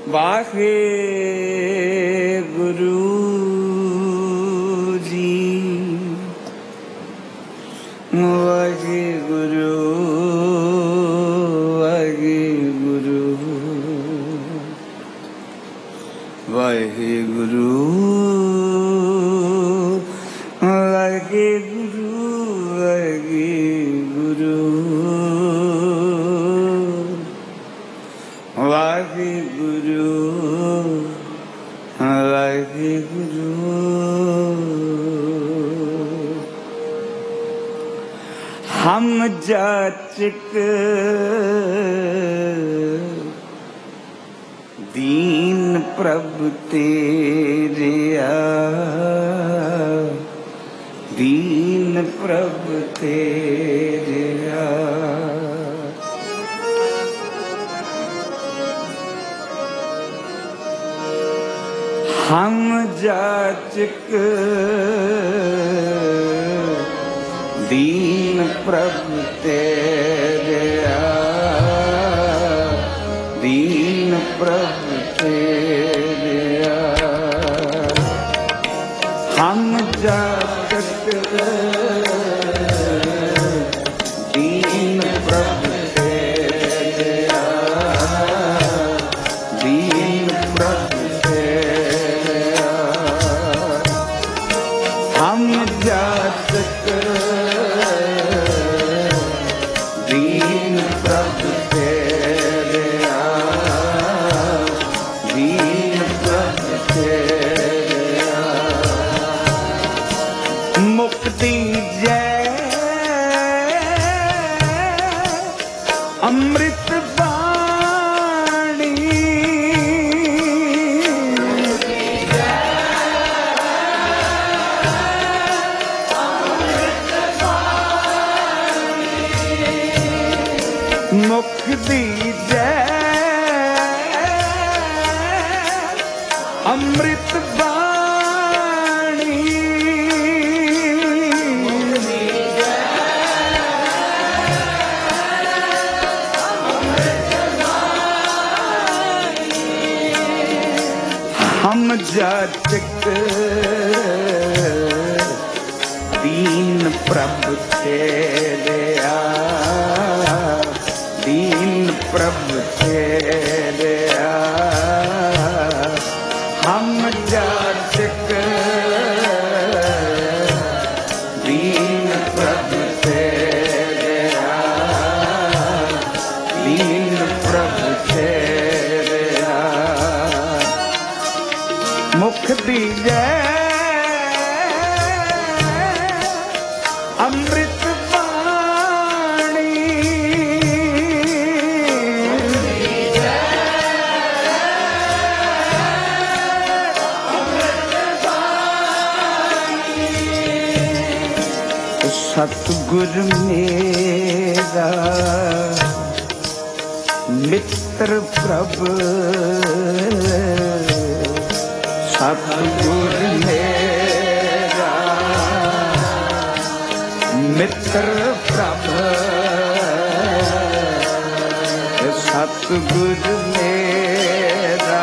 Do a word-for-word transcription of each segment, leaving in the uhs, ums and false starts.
ਵਾਹਿਗੁਰੂ ਜੀ। ਵਾਹਿਗੁਰੂ ਵਾਹਿਗੁਰੂ ਵਾਹਿਗੁਰੂ ਵਾਹਿਗੁਰੂ ਵਾਹਿਗੁਰੂ ਵਾਹਿਗੁਰੂ ਵਾਹਿਗੁਰੂ। ਹਮ ਜਾਚਕ ਦੀਨ ਪ੍ਰਭ ਤੇਰਿਆ, ਦੀਨ ਪ੍ਰਭ ਤੇਰਿਆ। ਹਮ ਜਾਚਕ ਦੀਨ ਪ੍ਰਭ ਤੇਰਿਆ, ਦੀਨ ਪ੍ਰਭ ਤੇਰਿਆ। ਹਮ ਜਾਚਕ ਦੀਨ ਪ੍ਰਭ ਤੇਰਿਆ, ਦੀਨ ਪ੍ਰਭ ਤੇਰਿਆ। ਹਮ ਜਾਚਕ ਦੀਨ ਪ੍ਰਭ ਤੇਰਿਆ, ਦੀਨ ਪ੍ਰਭ ਤੇਰਿਆ। ਮੁਕਤੀ ਜੈ ਅੰਮ੍ਰਿਤ ਬਾਣੀ, ਮੁਕਤੀ ਜੈ ਅੰਮ੍ਰਿਤ ਬਾਣੀ। ਹਮ ਜਾਚਕ ਦੀਨ ਪ੍ਰਭ ਤੇਰਿਆ, ਦੀਨ ਪ੍ਰਭ ਤੇਰਿਆ। ਹਮ ਜਾਚਕ ਦੀਨ ਪ੍ਰਭ ਤੇਰਿਆ, ਦੀਨ ਪ੍ਰਭ ਤੇਰਿਆ। ਮੁਖ ਦੀਜੈ ਅੰਮ੍ਰਿਤ ਬਾਣੀ, ਸਤਿਗੁਰ ਮੇਰਾ ਮਿੱਤਰ ਪ੍ਰਭ, ਸਤਿਗੁਰ ਮੇਰਾ ਮਿੱਤਰ ਪ੍ਰਭ, ਸਤਿਗੁਰ ਮੇਰਾ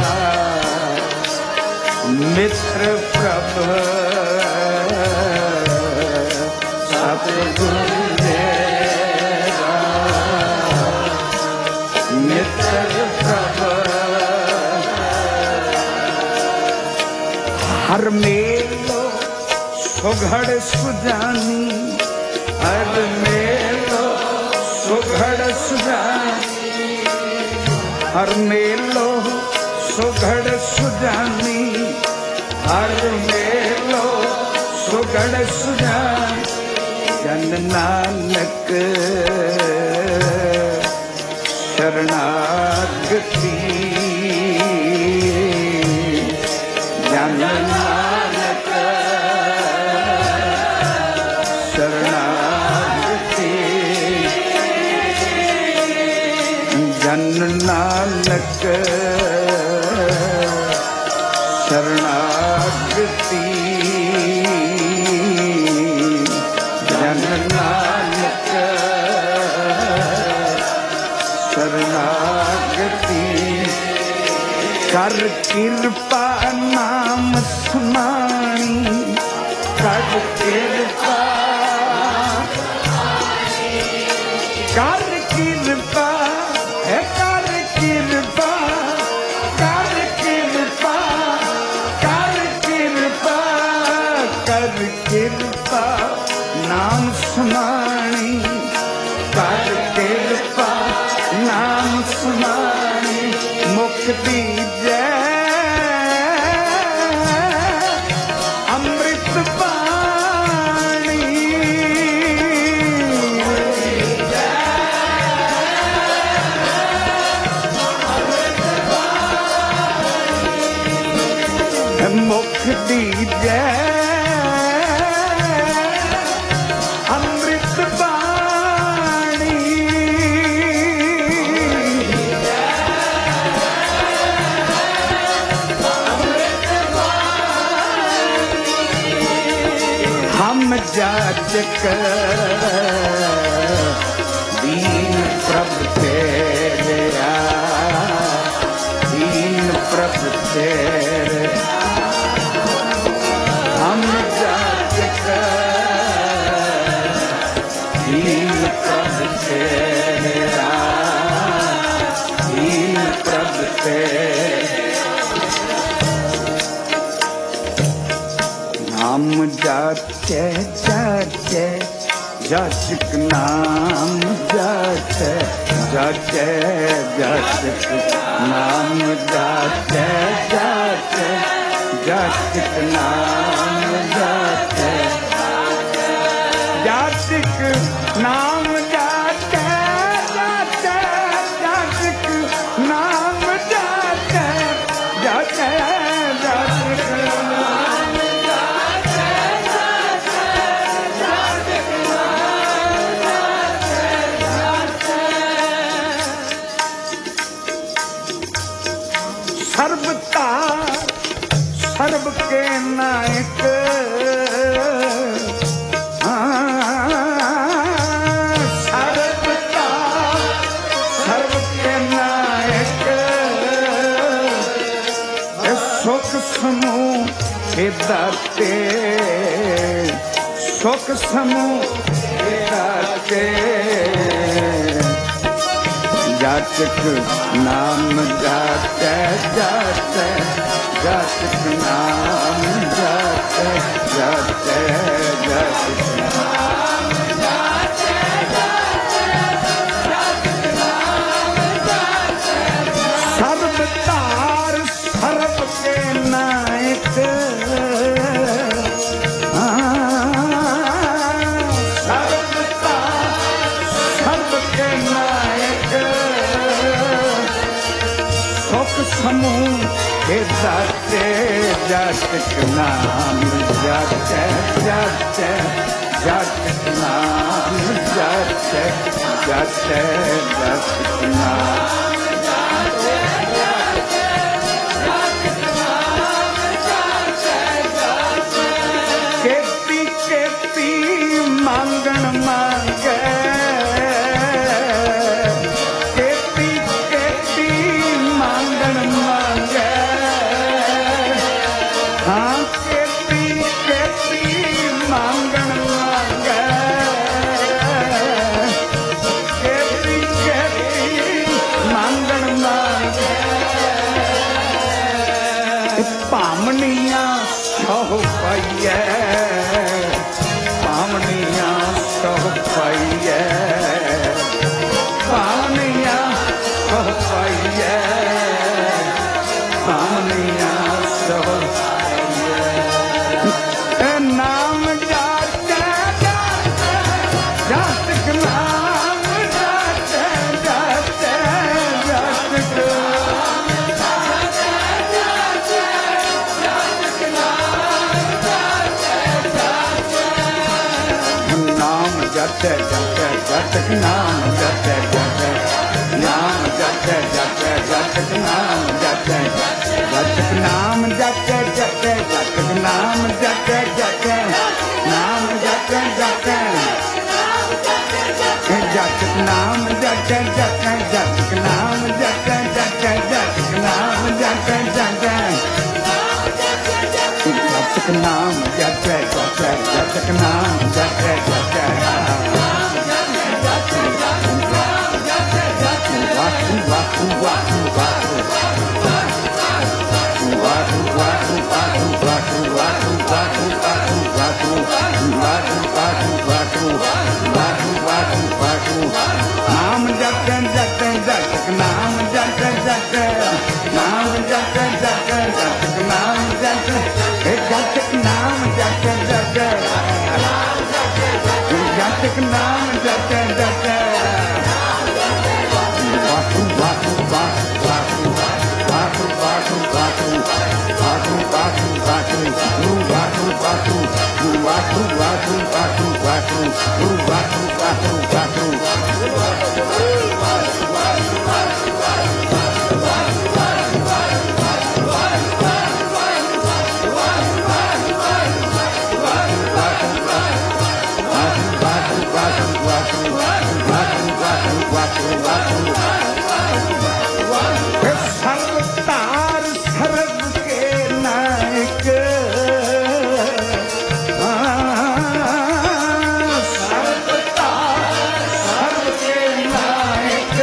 ਮਿੱਤਰ ਪ੍ਰਭ, ਸਤਿਗੁਰ ਮੇਰਾ ਮਿੱਤਰ ਪ੍ਰਭ। ਹਰ ਮੇਲੋ ਸੁਘੜ ਸੁਜਾਨੀ, ਹਰ ਮੇਲੋ ਸੁਘੜ ਸੁਜਾਨੀ, ਹਰ ਮੇਲੋ ਸੁਘੜ ਸੁਜਾਨੀ, ਹਰ ਮੇਲੋ ਸੁਘੜ ਸੁਜਾਨੀ। ਜਨ ਨਾਨਕ ਸ਼ਰਨਾਗਤੀ, ਜਨ ਨਾਨਕ ਸ਼ਰਨਾਗਤੀ, ਜਨ ਨਾਨਕ ਸ਼ਰਨਾਗਤੀ, ਜਨ ਨਾਨਕ ਸ਼ਰਨਾਗਤੀ। कर कृपा नाम सुनानी, कर कृपा, कर कृपा है, कर कृपा, कर कृपा, कर कृपा, कर कृपा नाम सुनानी, कर कृपा नाम सुनानी, मुक्ति जय अमृत पानी, मुक्ति जय अमृत पानी, हम जाचक दीन प्रभु तेरे, दीन प्रभु तेरे, हम जाचक दीन प्रभु तेरे, दीन प्रभु तेरे, नाम जाचे जाचे जाचक नाम जाचे जाचे जाचक नाम जाचे जाचे जाचक नाम जाचे जाचक नाम जाचे जाचे जाचक नाम जाचे जाचे जाचक सर्वता सर्व के नायक, सर्वता सर्व के नायक, सुख समूह के दाते, सुख समूह के दाते, जाचक नाम जाते जाते जाचक नाम जाते जाते जाचक नाम जाते जाचक नाम जाते, सर्वतार सर्व के नायक, सर्वतार सर्व के नायक, सुख समूह के दाते, जाचक नाम जाते जाते जाचक नाम जाते जाते जाचक नाम जाते जाते जाचक नाम जाते जाते, केपी केपी मांगण मांगे, केपी केपी मांगण मांगे, हाँ केपी केपी मांगण मांगे, केपी केपी मांगण मांगे, पामनिया सौ पाइए, पामनिया सौ पाइए, पामनिया सौ पाइए, पामनिया सौ पाइए, नाम जाते जाते जाचक नाम जाते जाते जाचक नाम जाते जाते जाचक नाम जाते जाते, नाम जाते जाते जाचक नाम जाते जाचक नाम जाते जाते जाचक नाम जाते जाते, नाम जाते जाते जाचक नाम जाते जाते जाचक नाम जाते जाते जाचक नाम जाते सर्वतार सर्व के नायक सर्वतार सर्व के नायक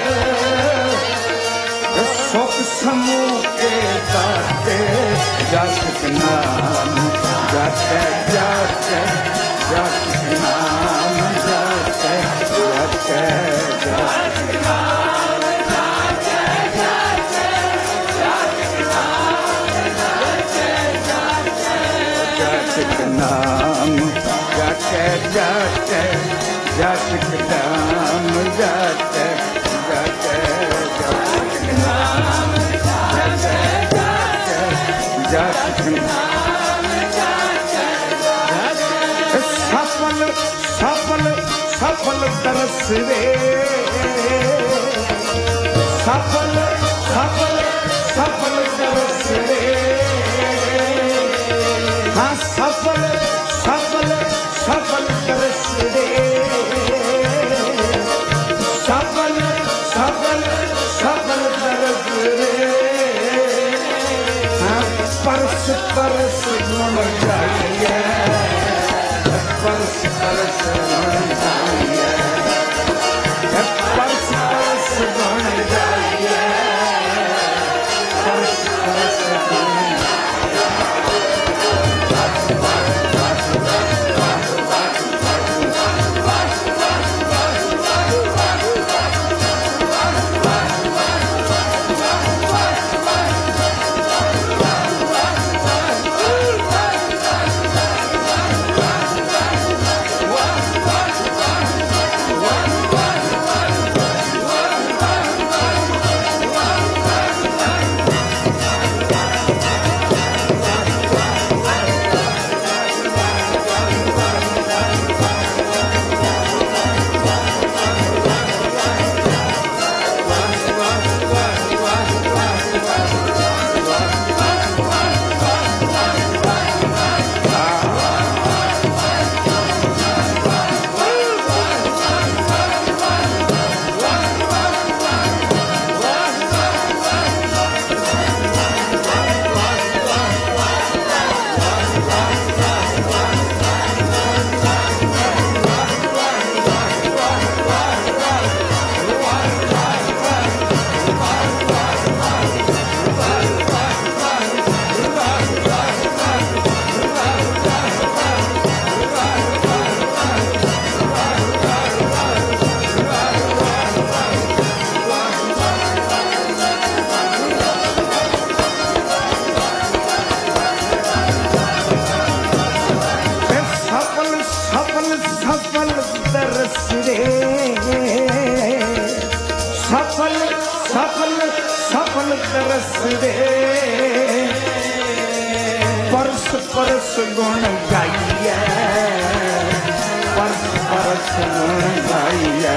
सुख समूह के दाते जस नाम जाते जाते जस नाम जाते जाते जस नाम जाते जाते जस नाम जाते जाते जस नाम जाते जाते सफल सफल सफल तरस रे सफल सफल सफल तरस रे हाँ सफल सफल सफल तरस रे सफल सफल सफल तरस रे परस परस गुण गाइए परस परस गुण गाइए परस परस गुण गाइए परस परस गुण सफल सफल सफल तरस रे परस परस गुण गाइए परस परस गुण गाइए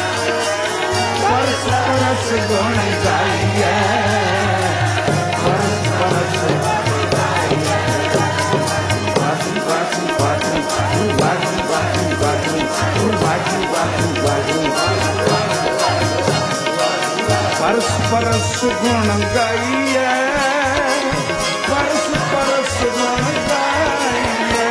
परस परस गुण गाइए परस परस बाजू बाजू बाजू बाजू बाजू बाजू बाजू बाजू बाजू परस परस गुण गाइए परस परस गुण गाइए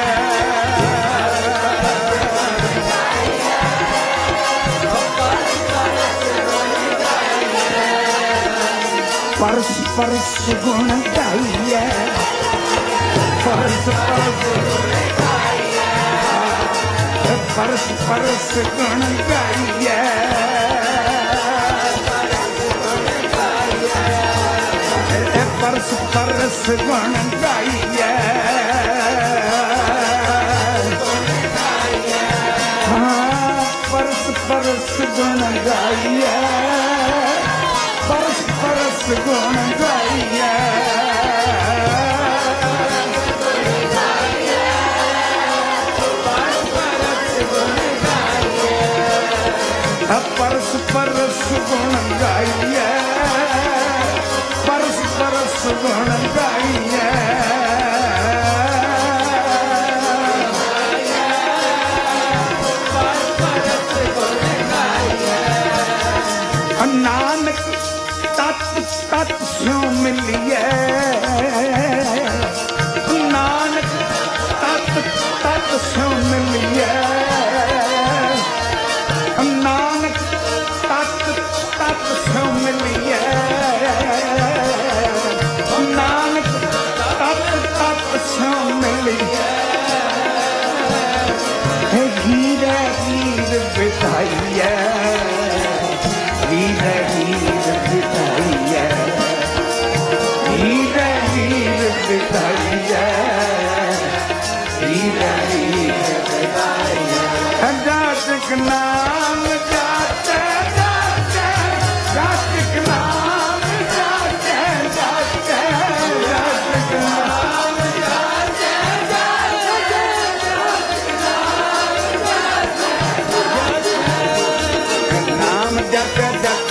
परस परस गुण गाइए परस परस परस परस गुण गाइए परस परस गुण गाइए हाँ परस परस गुण गाइए परस परस गुण गाइए परस परस गुण गाइए परस परस गुण गाइए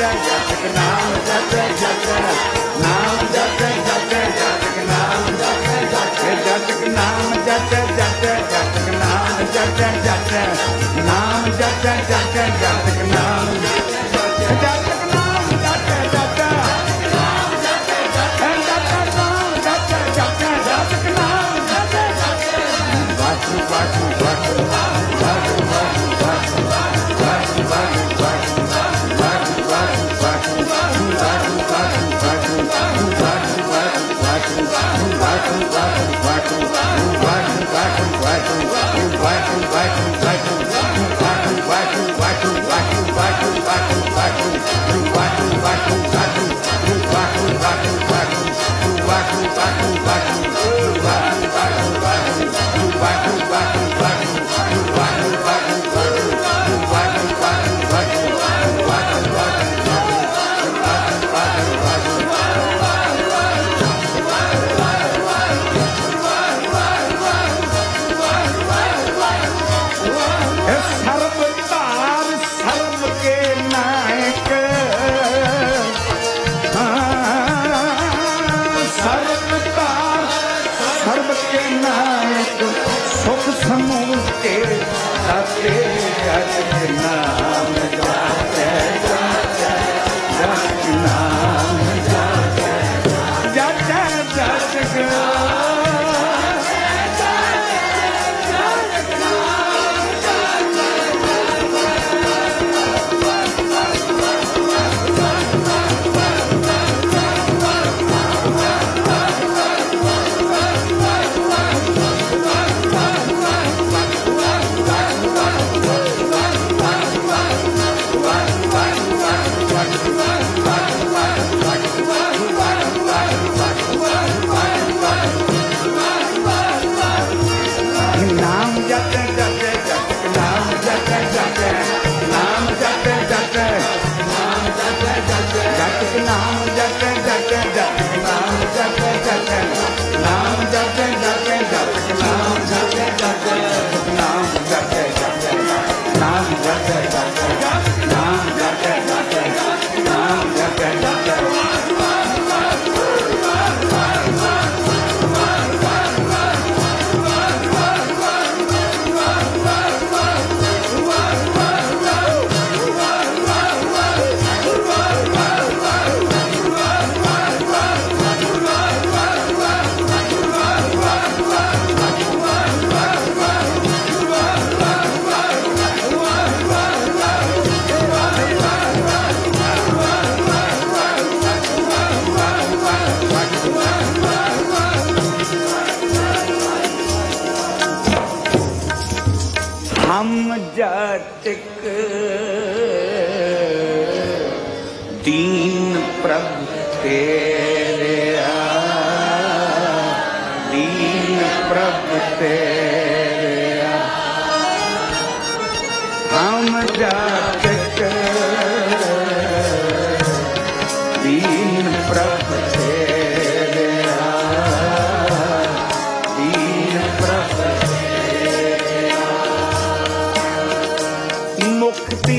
जपत नाम जप जप नाम जप जप जपत नाम जप जप जपत नाम जप जप जपत नाम जप जप नाम जप जप जपत नाम जपत नाम जप जप नाम जप जप जपत नाम जप जप जपत नाम जप जप वासु वासु वासु वासु वासु वासु वासु दीन प्रभु तेरे दीन प्रभु तेरे हम जाचक दीन प्रभु तेरे दीन प्रभु मुक्ति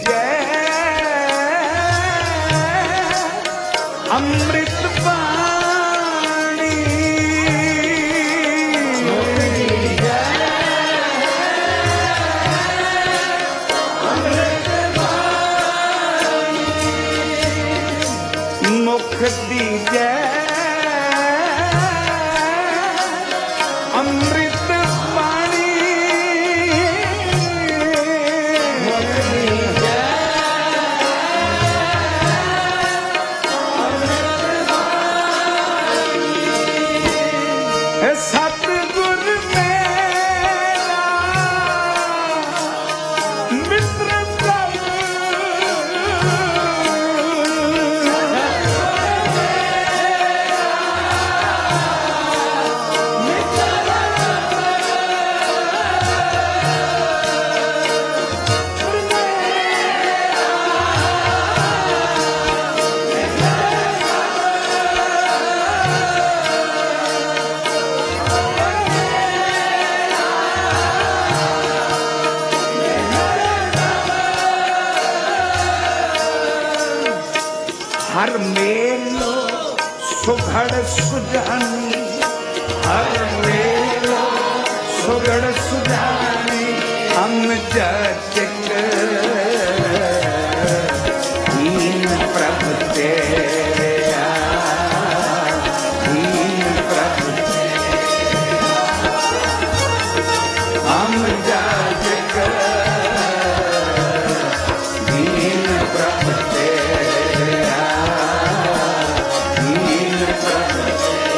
अमृत पानी अमृत पानी मुख दीजै अमृत पानी सतगुर मेरा मित्र प्रभु हर मेलो सुघड़ सुजानी, हर मेलो सुघड़ सुजानी, हम जटिक दीन प्रभु तेरे, दीन प्रभु हम जटिक दीन प्रभु तेरे, दीन प्रभु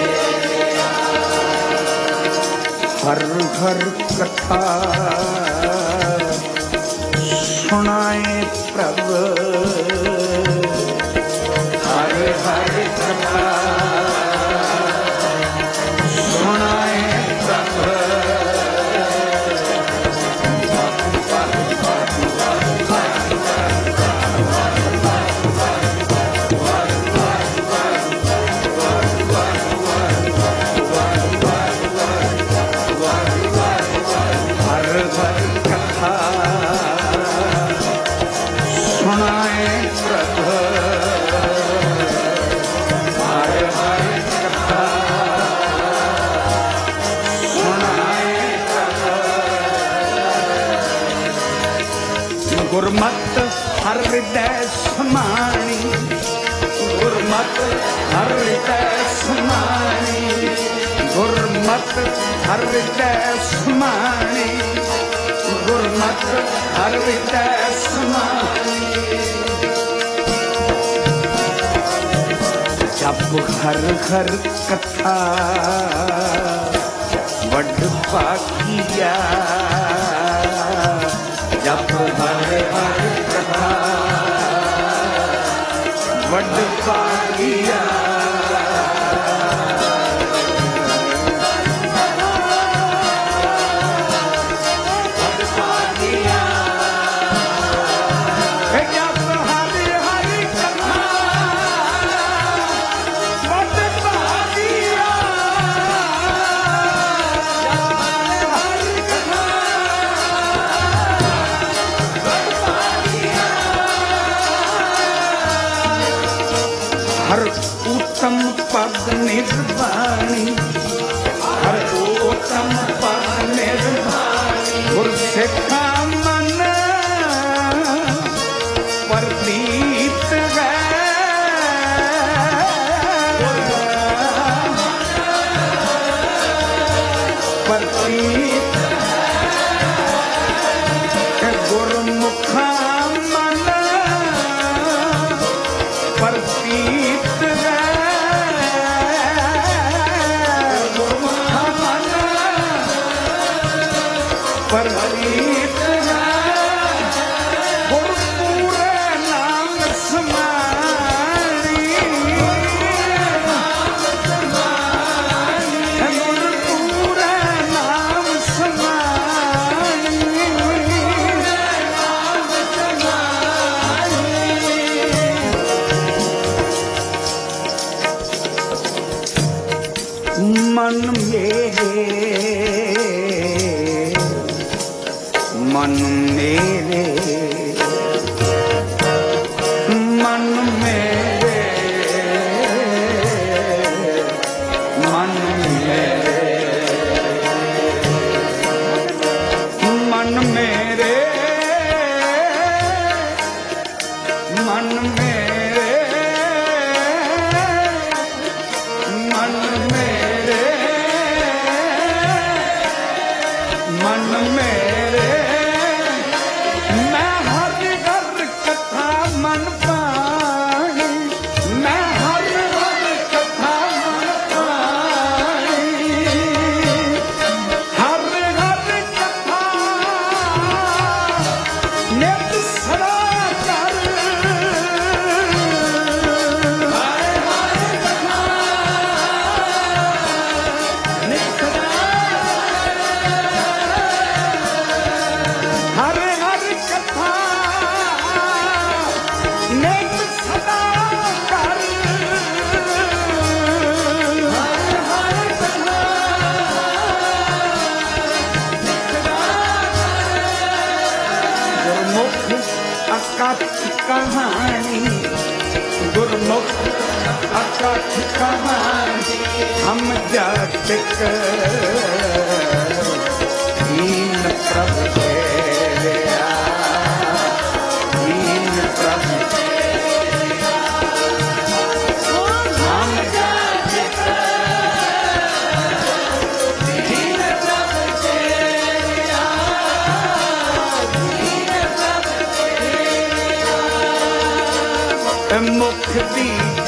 हर हर कथा सुनाए प्रभु, हर हर कथा सुनाए प्रभु, गुरमत हर हृदय समानी, गुरमत हर हृदय समानी, गुरमत हर हृदय समानी, गुरमत हर हृदय समानी। जप हर हर कथा वड पाकिया, जप हर हर कथा वड पाकिया, वड पाकिया, जप हर हर कथा वड पाकिया, हर उत्तम पद निर्वाणी, हर उत्तम पद निर्वाणी, गुर सिखा मन प्रतीत है, प्रतीत है, गुरमुखा मन प्रतीत है, गुरमुखा मन प्रतीत है, गुरपुरे नाम समानी, गुरपुरे नाम समानी, मन मेरे मन मेरे मन मेरे मन मेरे मन मेरे मन मेरे मन मेरे मन मेरे, मैं हर हर कथा मन पानी, मैं हर हर कथा मन पानी, हर हर कथा नित सदा कर, हर हर कथा नित सदा, हर हर कथा नित सदा कर, हर हर कथा गुरमुख अकथ कहानी, गुरमुख मुख अकथ कहानी हम जातिक दीन प्रभु तेरा दीन प्रभु हम जातिक दीन प्रभु तेरा दीन प्रभु तेरा मुख दी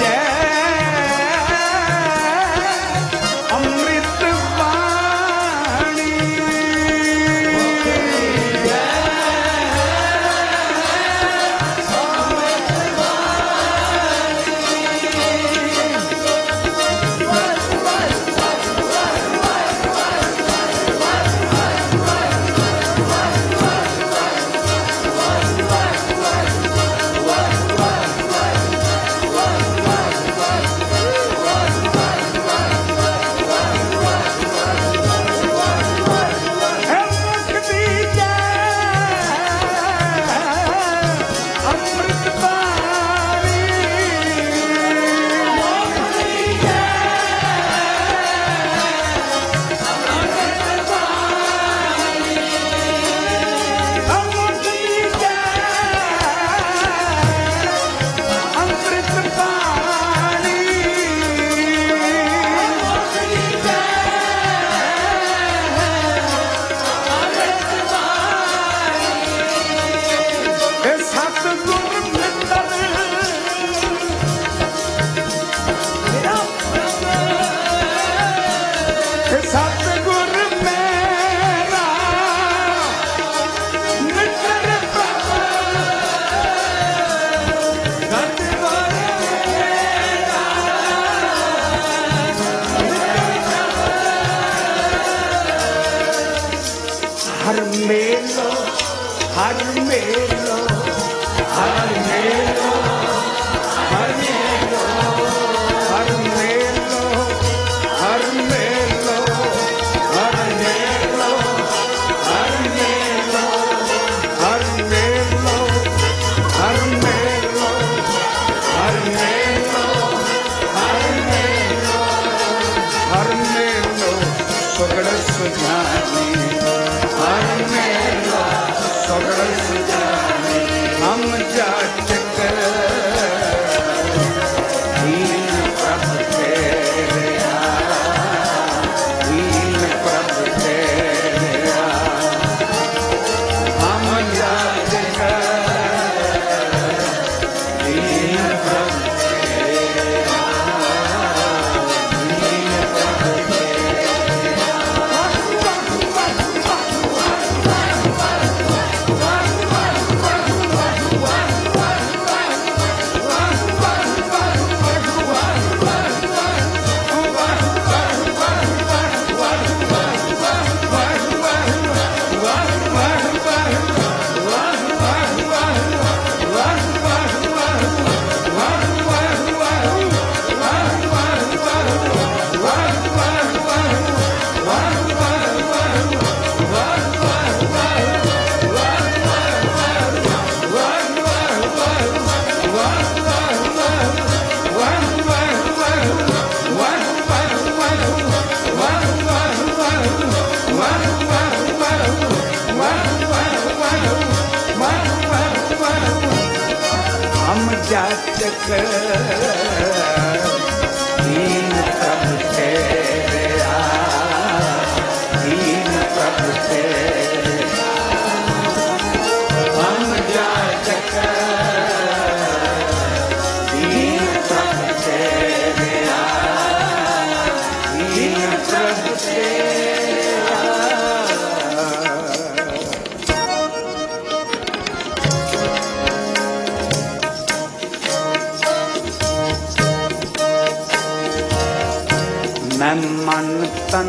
मन तन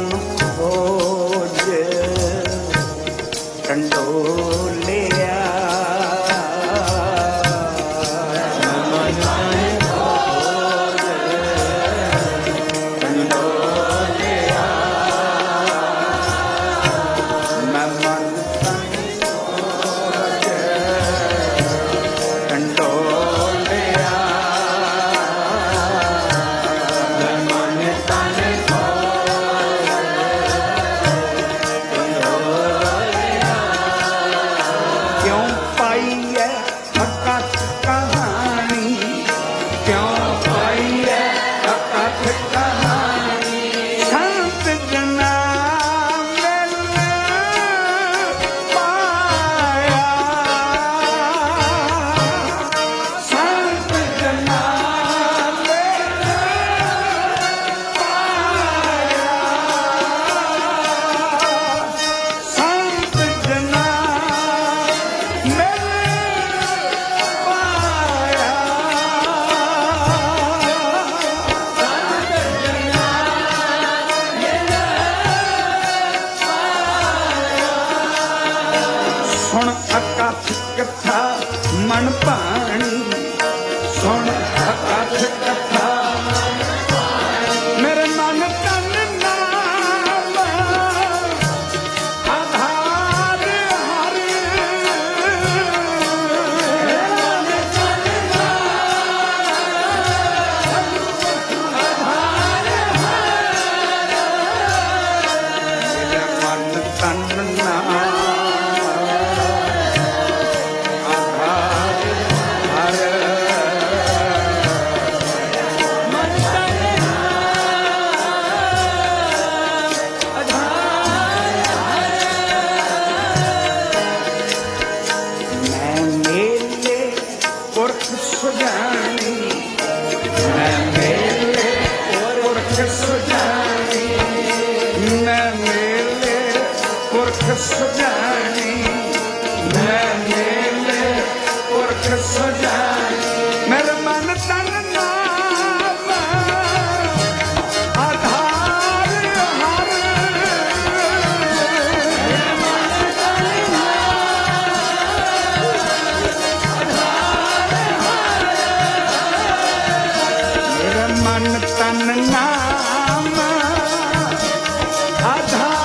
खोज कंडोलिया मन पानी सुन अकथ कथा मेरे मन तन नाम आधार हरि मेरे मन तन नाम सजानी मैं मेले पुरख सजानी मेरे मन तन नाम आधार हर मेरे मन तन नाम आधार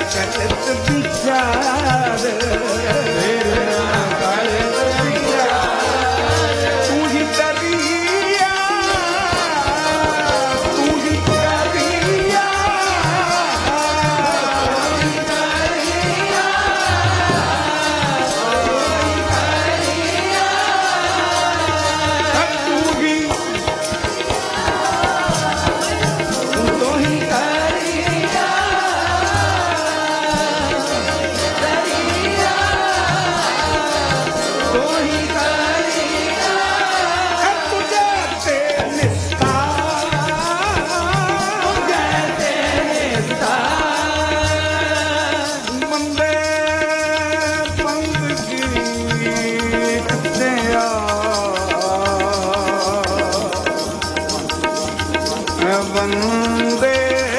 कलत विचार तेरे कलत विचार तू ही दरिया तू ही दरिया बंदे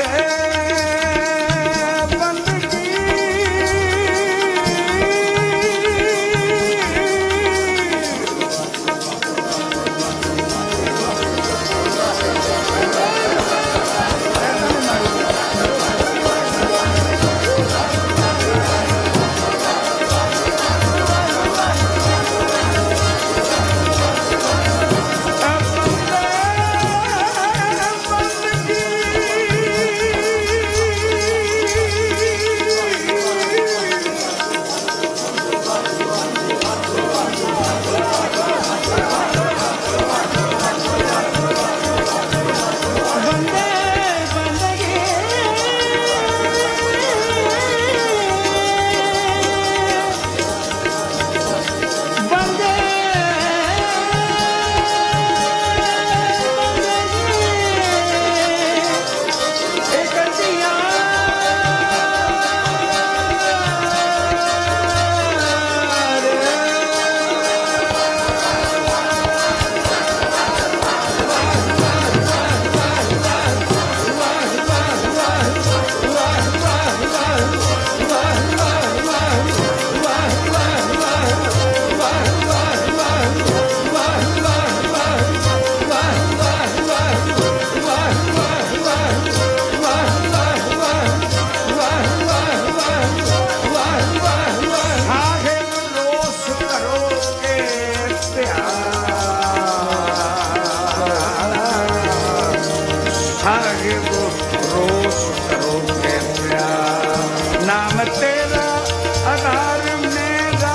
नाम तेरा आधार मेरा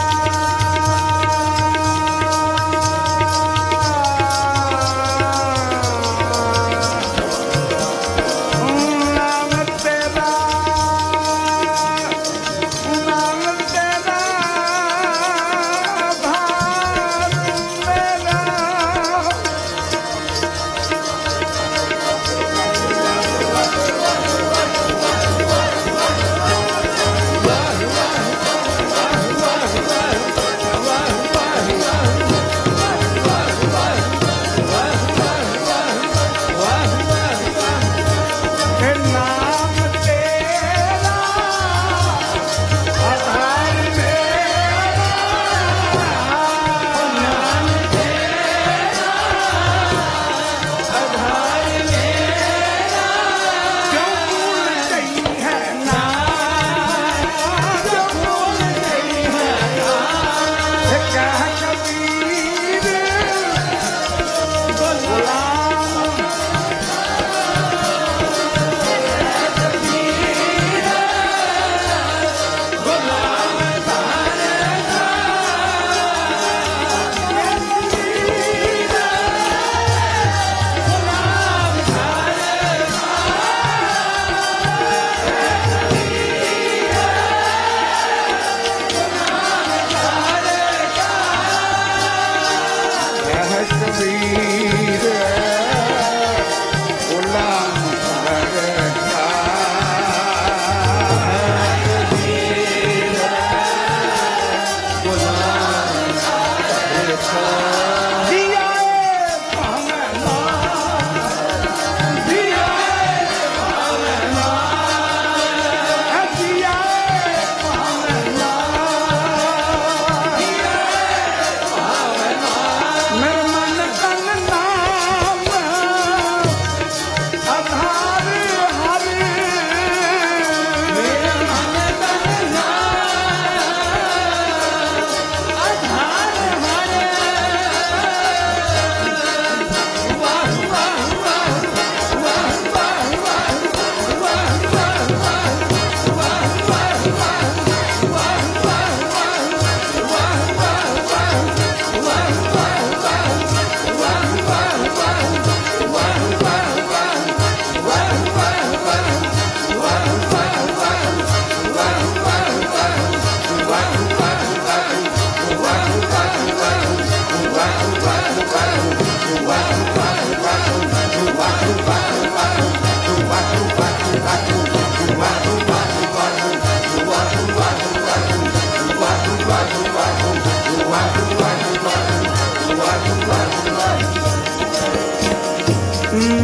नाम तेरा नाम तेरा आधार मेरा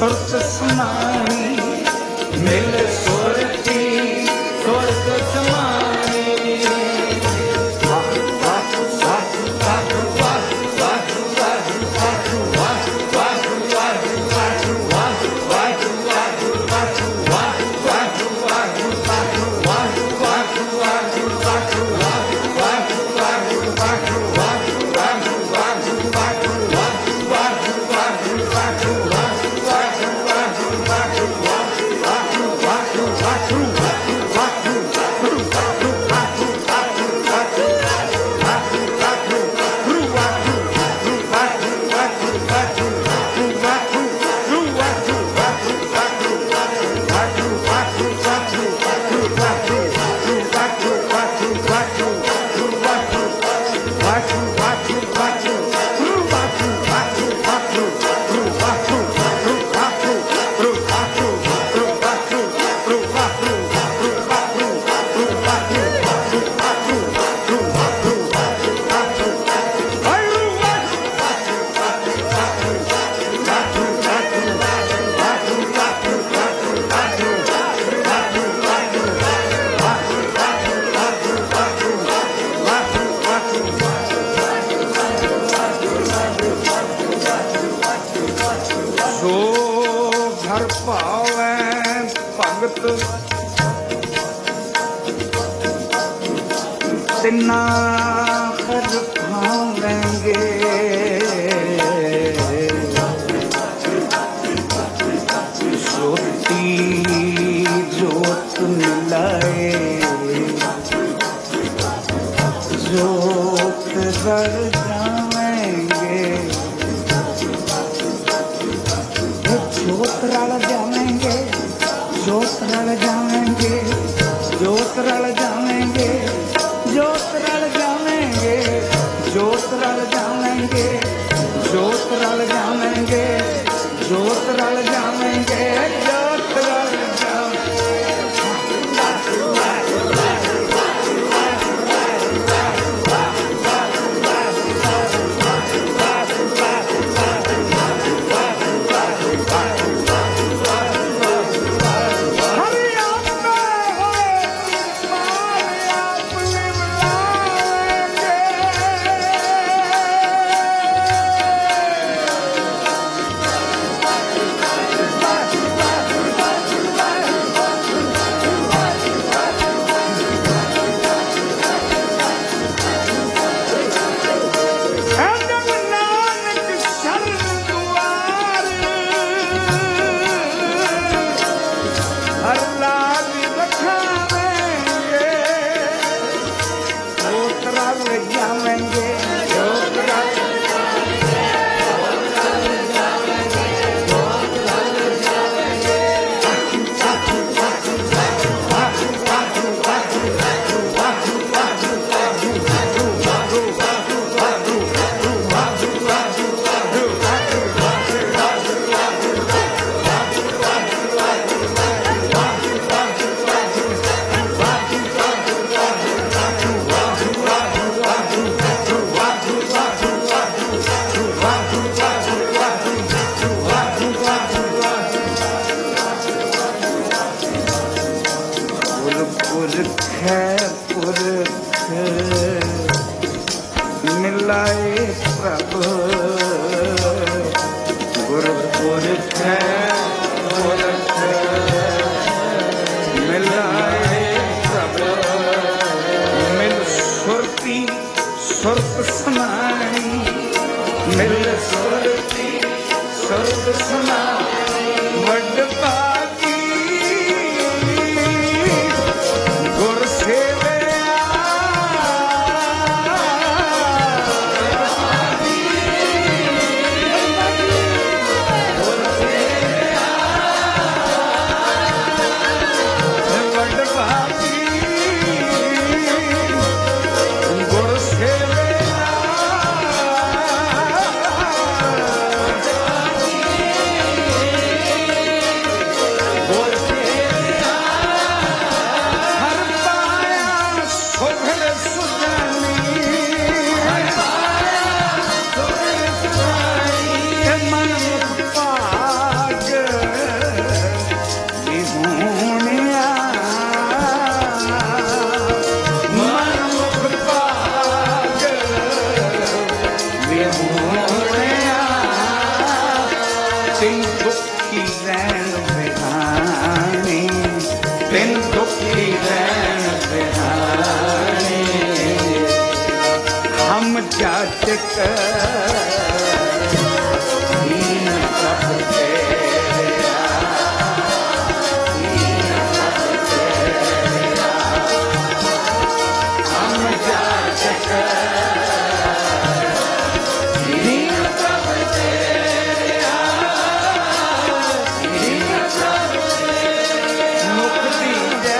ਸੁਰਤ ਸਮਾਣੀ ਮਿਲ ਸੁਰਤੀ ਸੁਰਤ ਸਮਾਣੀ ਵਾਹ ਵਾਹ ਵਾਹ ਵਾਹ ਵਾਹ ਵਾਹ ਵਾਹ ਵਾਹ ਵਾਹ ਤਿੰਨਾ ਹਰ ਭਾਵੇਂਗੇ ਸੋਤੀ ਜੋਤ ਮਿਲਾਏ ਜੋਤ ਰਲ ਜਾਵੇਂਗੇ ਜੋਤ ਰਲ ਜਾਵੇਂਗੇ ਜੋਤ ਰਲ ਜਾਵੇਂਗੇ ਜੋਤ ਰਲ ਜਾਵੇਂਗੇ ਜੋਤ ਰਲ ਜਾਵੇਂਗੇ ਜੋਤ ਰਲ ਜਾਵੇਂਗੇ ਜੋਤ ਰਲ ਜਾਵੇਂਗੇ ਜੋਤ ਰਲ ਜਾਵੇਂਗੇ ਜੋਤ ਰਲ ਮਿਲਾਏ ਪ੍ਰਭ ਗੁਰਪੁਰਖ ਪੁਰਖ ਮਿਲਾਏ ਪ੍ਰਭ ਮਿਲ ਸੁਰਤੀ ਸੁਰਤ ਸਮਾਣੀ ਮਿਲ ਸੁਰਤੀ ਸੁਰਤ ਸਮਾਣੀ ਵੱਡ ਭਾਗੀ ਗੁਰ ਸੇਵੇ हम जाचक दीन प्रभ तेरा, दीन प्रभ तेरा। हम जाचक दीन प्रभ तेरा, दीन प्रभ तेरा। मुख दीजै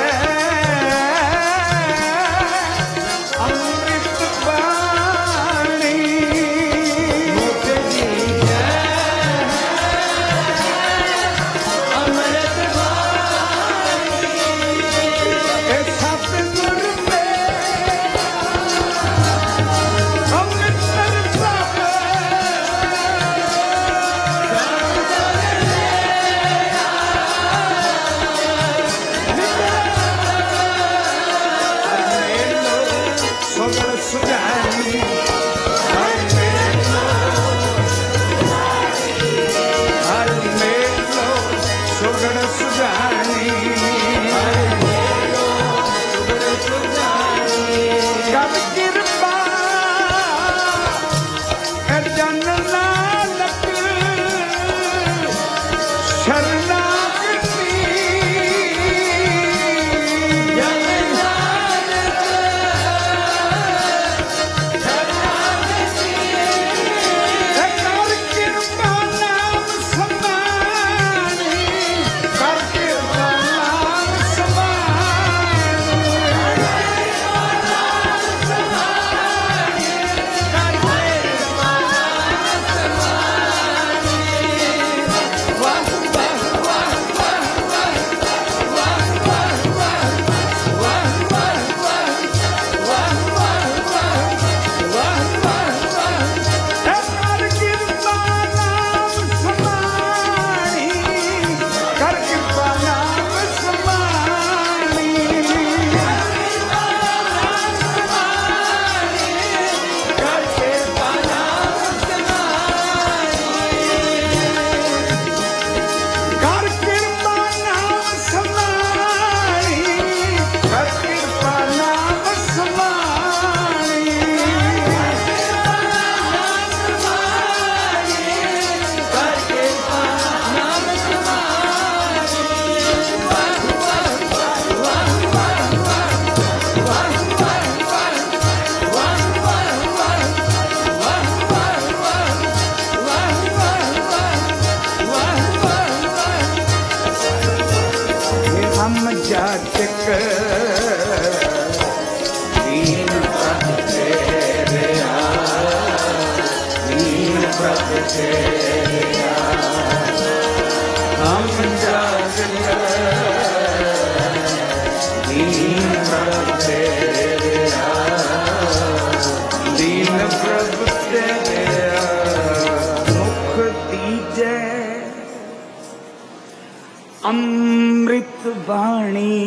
अमृत बाणी,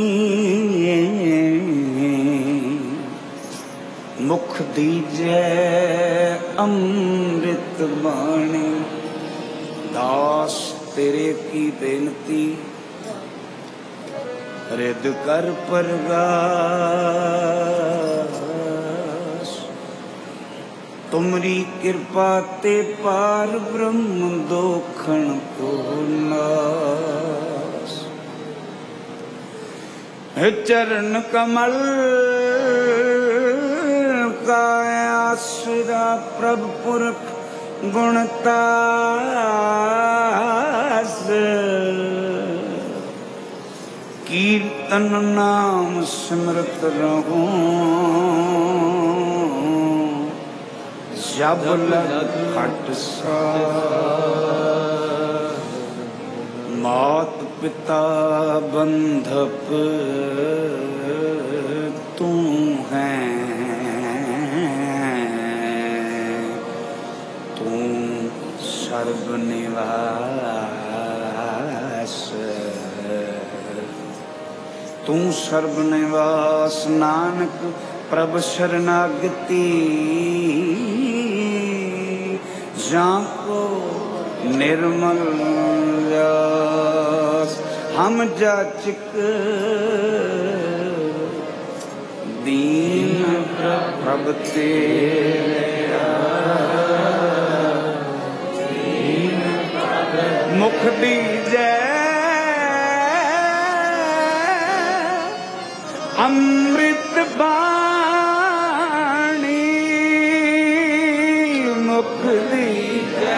मुख दीजै अमृत बाणी। दास तेरे की बेनती हृद कर परगास। तुमरी कृपा ते पार ब्रह्म दोखण को नास। चरण कमल का आसरा प्रभु पुरख गुणतास। कीर्तन नाम सिमरत रहूं जब लग खट सा। मात पिता बंधप तू है, तू सर्वनिवास। तू सर्वनिवास नानक प्रभ शरणागति। जाको निर्मल जास। हम जाचक दीन प्रभ ਪ੍ਰਭ ਤੇਰਾ ਮੁਖ ਦੀਜੈ ਅੰਮ੍ਰਿਤ ਬਾਣੀ ਮੁਖ ਦੀਜੈ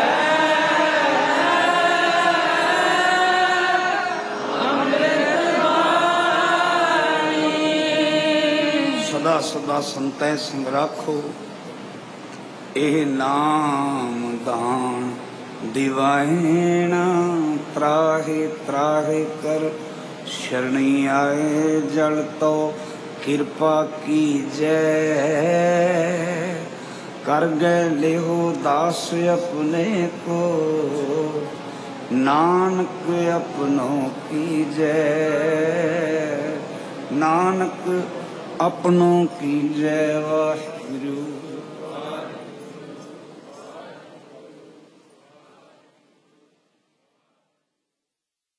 ਸਦਾ ਸਦਾ ਸੰਤੈ ਸੰਗ ਰਾਖੋ ਇਹ ਨਾਮ ਦਾਨ ਦਿਵਾਇਣਾ ਤਰਾਹੇ ਤਰਾਹੇ ਕਰ ਸ਼ਰਣੀ ਆਏ ਜਲ ਤੋ ਕਿਰਪਾ ਕੀਜੈ ਕਰ ਗਏ ਲਿਹੋ ਦਾਸ ਆਪਣੇ ਕੋ ਨਾਨਕ ਆਪਨੋ ਕੀਜੈ ਨਾਨਕ ਆਪਨੋ ਕੀਜੈ ਵਾਹਿਗੁਰੂ।